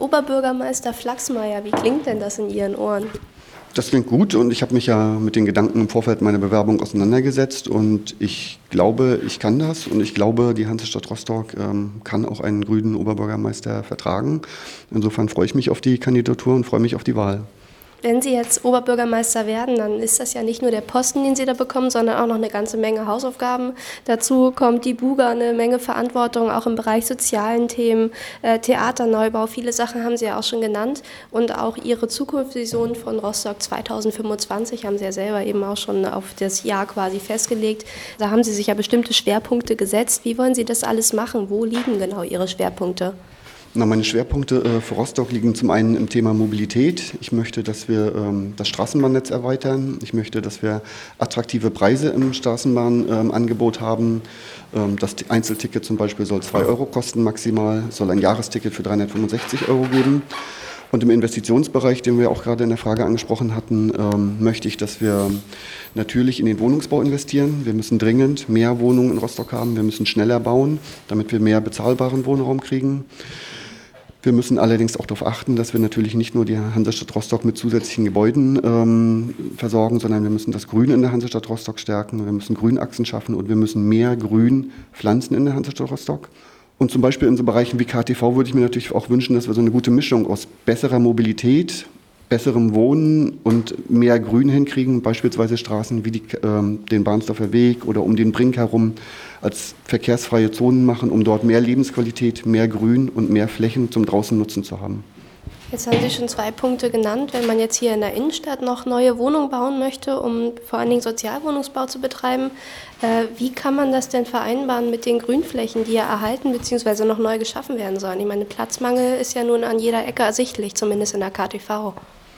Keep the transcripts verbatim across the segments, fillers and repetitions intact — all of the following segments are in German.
Oberbürgermeister Flachsmeier, wie klingt denn das in Ihren Ohren? Das klingt gut und ich habe mich ja mit den Gedanken im Vorfeld meiner Bewerbung auseinandergesetzt und ich glaube, ich kann das und ich glaube, die Hansestadt Rostock ähm, kann auch einen grünen Oberbürgermeister vertragen. Insofern freue ich mich auf die Kandidatur und freue mich auf die Wahl. Wenn Sie jetzt Oberbürgermeister werden, dann ist das ja nicht nur der Posten, den Sie da bekommen, sondern auch noch eine ganze Menge Hausaufgaben. Dazu kommt die Buga, eine Menge Verantwortung, auch im Bereich sozialen Themen, äh, Theaterneubau. Viele Sachen haben Sie ja auch schon genannt. Und auch Ihre Zukunftsvision von Rostock zweitausendfünfundzwanzig haben Sie ja selber eben auch schon auf das Jahr quasi festgelegt. Da haben Sie sich ja bestimmte Schwerpunkte gesetzt. Wie wollen Sie das alles machen? Wo liegen genau Ihre Schwerpunkte? Na, meine Schwerpunkte äh, für Rostock liegen zum einen im Thema Mobilität. Ich möchte, dass wir ähm, das Straßenbahnnetz erweitern. Ich möchte, dass wir attraktive Preise im Straßenbahnangebot ähm, haben. Ähm, das Einzelticket zum Beispiel soll zwei Euro kosten maximal, soll ein Jahresticket für dreihundertfünfundsechzig Euro geben. Und im Investitionsbereich, den wir auch gerade in der Frage angesprochen hatten, ähm, möchte ich, dass wir natürlich in den Wohnungsbau investieren. Wir müssen dringend mehr Wohnungen in Rostock haben. Wir müssen schneller bauen, damit wir mehr bezahlbaren Wohnraum kriegen. Wir müssen allerdings auch darauf achten, dass wir natürlich nicht nur die Hansestadt Rostock mit zusätzlichen Gebäuden ähm, versorgen, sondern wir müssen das Grün in der Hansestadt Rostock stärken. Wir müssen Grünachsen schaffen und wir müssen mehr Grün pflanzen in der Hansestadt Rostock. Und zum Beispiel in so Bereichen wie K T V würde ich mir natürlich auch wünschen, dass wir so eine gute Mischung aus besserer Mobilität, besserem Wohnen und mehr Grün hinkriegen, beispielsweise Straßen wie die, äh, den Bahnsdorfer Weg oder um den Brink herum als verkehrsfreie Zonen machen, um dort mehr Lebensqualität, mehr Grün und mehr Flächen zum draußen Nutzen zu haben. Jetzt haben Sie schon zwei Punkte genannt. Wenn man jetzt hier in der Innenstadt noch neue Wohnungen bauen möchte, um vor allen Dingen Sozialwohnungsbau zu betreiben, äh, wie kann man das denn vereinbaren mit den Grünflächen, die ja erhalten bzw. noch neu geschaffen werden sollen? Ich meine, Platzmangel ist ja nun an jeder Ecke ersichtlich, zumindest in der K T V.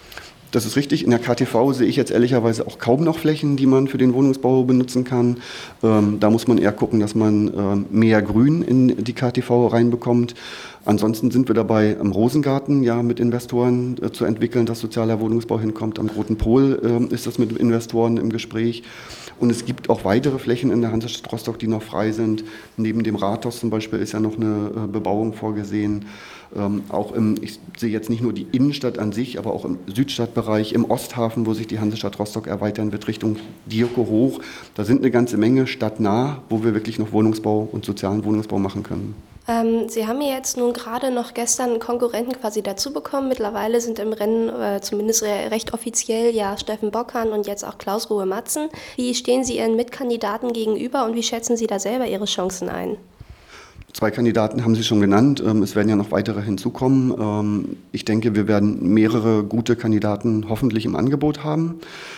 Das ist richtig. In der K T V sehe ich jetzt ehrlicherweise auch kaum noch Flächen, die man für den Wohnungsbau benutzen kann. Ähm, da muss man eher gucken, dass man ähm, mehr Grün in die K T V reinbekommt. Ansonsten sind wir dabei, am Rosengarten ja mit Investoren äh, zu entwickeln, dass sozialer Wohnungsbau hinkommt. Am Roten Pol äh, ist das mit Investoren im Gespräch. Und es gibt auch weitere Flächen in der Hansestadt Rostock, die noch frei sind. Neben dem Rathaus zum Beispiel ist ja noch eine äh, Bebauung vorgesehen. Ähm, auch im, ich sehe jetzt nicht nur die Innenstadt an sich, aber auch im Südstadtbereich, im Osthafen, wo sich die Hansestadt Rostock erweitern wird, Richtung Dierko hoch. Da sind eine ganze Menge stadtnah, wo wir wirklich noch Wohnungsbau und sozialen Wohnungsbau machen können. Ähm, Sie haben ja jetzt nun gerade noch gestern einen Konkurrenten quasi dazu bekommen. Mittlerweile sind im Rennen äh, zumindest re- recht offiziell ja Steffen Bockhahn und jetzt auch Klaus Ruhe-Matzen. Wie stehen Sie Ihren Mitkandidaten gegenüber und wie schätzen Sie da selber Ihre Chancen ein? Zwei Kandidaten haben Sie schon genannt. Es werden ja noch weitere hinzukommen. Ich denke, wir werden mehrere gute Kandidaten hoffentlich im Angebot haben.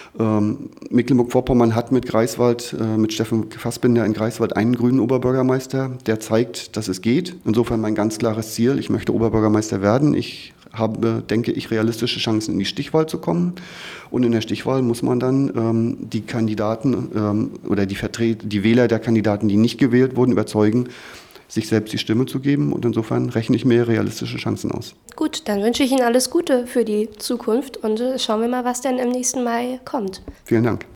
Mecklenburg-Vorpommern hat mit Greifswald, mit Steffen Fassbinder in Greifswald einen grünen Oberbürgermeister, der zeigt, dass es geht. Insofern mein ganz klares Ziel, ich möchte Oberbürgermeister werden. Ich habe, denke ich, realistische Chancen, in die Stichwahl zu kommen. Und in der Stichwahl muss man dann ähm, die Kandidaten ähm, oder die, Vertret- die Wähler der Kandidaten, die nicht gewählt wurden, überzeugen, sich selbst die Stimme zu geben. Und insofern rechne ich mir realistische Chancen aus. Gut, dann wünsche ich Ihnen alles Gute für die Zukunft und äh, schauen wir mal, was denn im nächsten Mai kommt. Vielen Dank.